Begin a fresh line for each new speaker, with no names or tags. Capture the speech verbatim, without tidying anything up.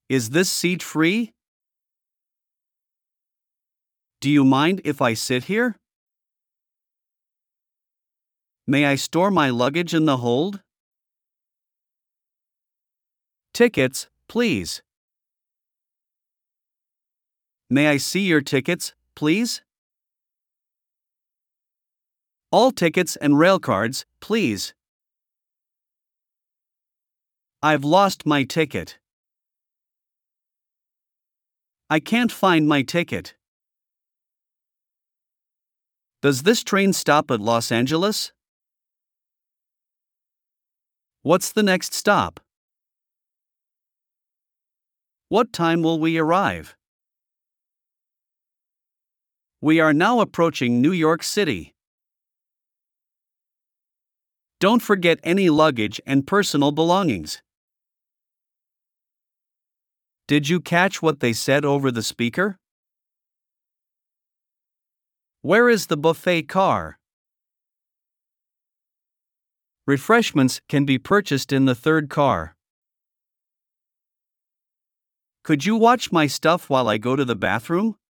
Is this seat free? Do you mind if I sit here? May I store my luggage in the hold? Tickets, please. May I see your tickets, please? All tickets and railcards, please. I've lost my ticket. I can't find my ticket. Does this train stop at Los Angeles? What's the next stop? What time will we arrive? We are now approaching New York City. Don't forget any luggage and personal belongings. Did you catch what they said over the speaker? Where is the buffet car? Refreshments can be purchased in the third car. Could you watch my stuff while I go to the bathroom?